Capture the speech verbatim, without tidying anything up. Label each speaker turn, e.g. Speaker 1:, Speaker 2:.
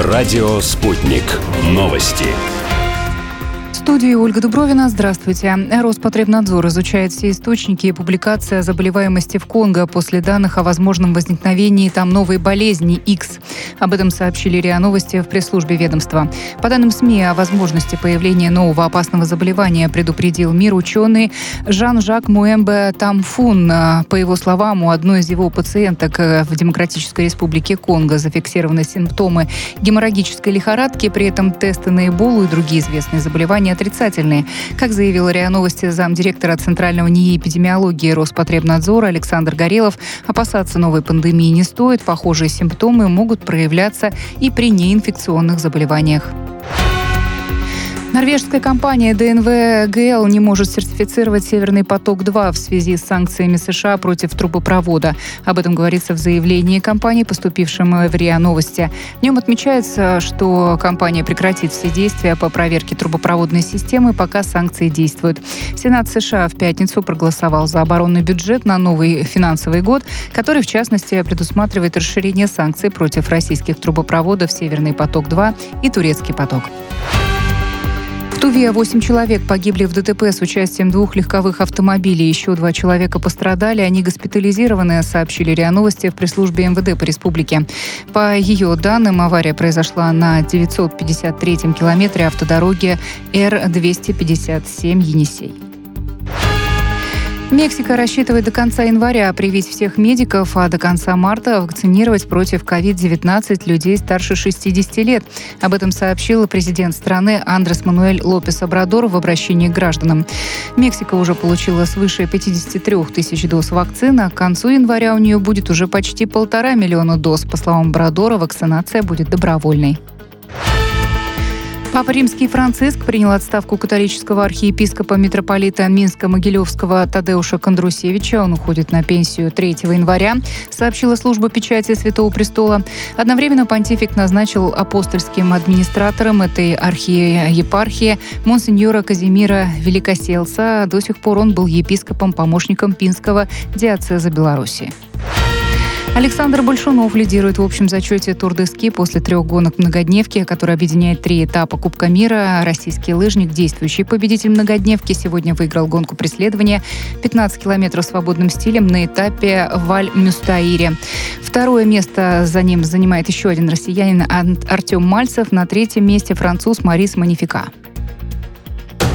Speaker 1: Радио «Спутник». Новости.
Speaker 2: В студии Ольга Дубровина. Здравствуйте. Роспотребнадзор изучает все источники и публикации о заболеваемости в Конго после данных о возможном возникновении там новой болезни Икс. Об этом сообщили РИА Новости в пресс-службе ведомства. По данным СМИ, о возможности появления нового опасного заболевания предупредил мир ученый Жан-Жак Муэмбе Тамфун. По его словам, у одной из его пациенток в Демократической Республике Конго зафиксированы симптомы геморрагической лихорадки, при этом тесты на Эболу и другие известные заболевания отрицательные. Как заявил РИА Новости замдиректора Центрального НИИ эпидемиологии Роспотребнадзора Александр Горелов, опасаться новой пандемии не стоит. Похожие симптомы могут проявляться и при неинфекционных заболеваниях. Норвежская компания дэ эн вэ гэ эл не может сертифицировать «Северный поток-два» в связи с санкциями США против трубопровода. Об этом говорится в заявлении компании, поступившем в РИА Новости. В нем отмечается, что компания прекратит все действия по проверке трубопроводной системы, пока санкции действуют. Сенат США в пятницу проголосовал за оборонный бюджет на новый финансовый год, который, в частности, предусматривает расширение санкций против российских трубопроводов «Северный поток-два» и «Турецкий поток». В Туве восемь человек погибли в дэ тэ пэ с участием двух легковых автомобилей. Еще два человека пострадали. Они госпитализированы, сообщили РИА Новости в пресс-службе эм вэ дэ по республике. По ее данным, авария произошла на девятьсот пятьдесят третьем километре автодороги эр двести пятьдесят семь Енисей. Мексика рассчитывает до конца января привить всех медиков, а до конца марта вакцинировать против ковид девятнадцать людей старше шестидесяти лет. Об этом сообщил президент страны Андрес Мануэль Лопес Обрадор в обращении к гражданам. Мексика уже получила свыше пятидесяти трёх тысяч доз вакцины, а к концу января у нее будет уже почти полтора миллиона доз. По словам Обрадора, вакцинация будет добровольной. Папа Римский Франциск принял отставку католического архиепископа митрополита Минска-Могилевского Тадеуша Кондрусевича. Он уходит на пенсию третьего января, сообщила служба печати Святого Престола. Одновременно понтифик назначил апостольским администратором этой архиепархии монсеньора Казимира Великоселса. До сих пор он был епископом-помощником Пинского диоцеза Беларуси. Александр Большунов лидирует в общем зачете Тур-де-Ски после трех гонок многодневки, который объединяет три этапа Кубка мира. Российский лыжник, действующий победитель многодневки, сегодня выиграл гонку преследования пятнадцать километров свободным стилем на этапе Валь-Мюстаире. Второе место за ним занимает еще один россиянин Артем Мальцев. На третьем месте француз Марис Манифика.